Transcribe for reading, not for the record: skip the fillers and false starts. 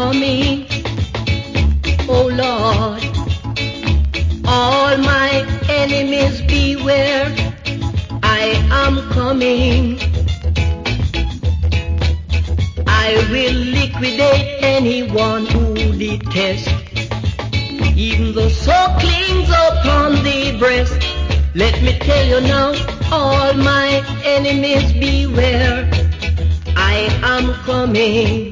coming. Oh Lord, all my enemies beware, I am coming. I will liquidate anyone who detests, even though so clings upon the breast. Let me tell you now, all my enemies beware, I am coming.